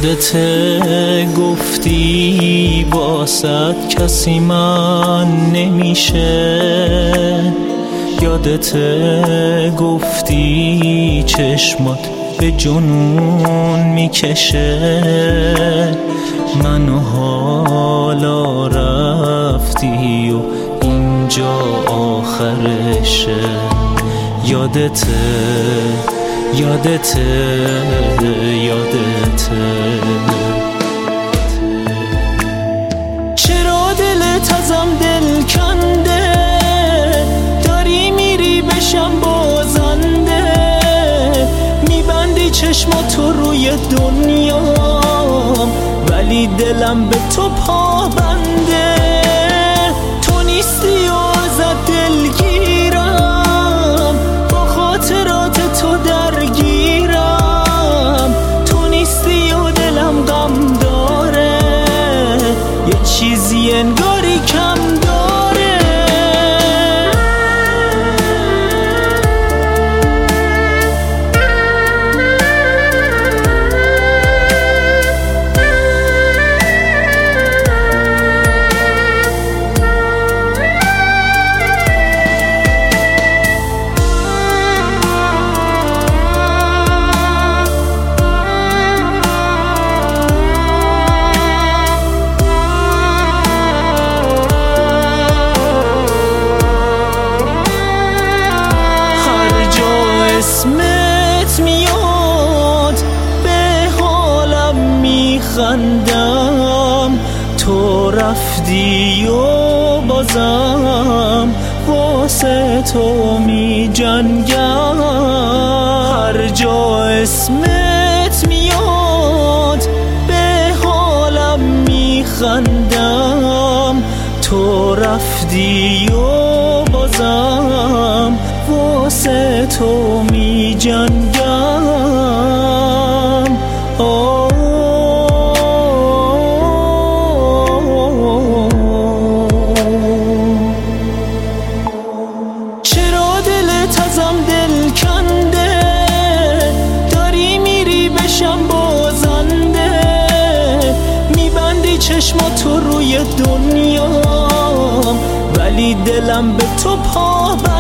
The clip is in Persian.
یادته گفتی واسد کسی من نمیشه، یادته گفتی چشمات به جنون میکشه، منو حالا رفتی و اینجا آخرشه. یادته یادته یادته چرا دلت ازم دل کنده، داری میری بشم بازنده، میبندی چشماتو روی دنیام ولی دلم به تو پابنده. تو نیستی و ازت دلگیرم، با خاطرات تو درگیرم، تو نیستی و دلم غم داره، یه چیزی انگاری کم داره. اسمت میاد به حالم میخندم، تو رفتی و بازم واسه تو میجنگم. هر جا اسمت میاد به حالم میخندم، تو رفتی و بازم واسه تو می جنگم. چرا دلت ازم دل کنده، داری میری بشم بازنده، میبندی چشماتو روی دنیام ولی دلم به تو پابنده.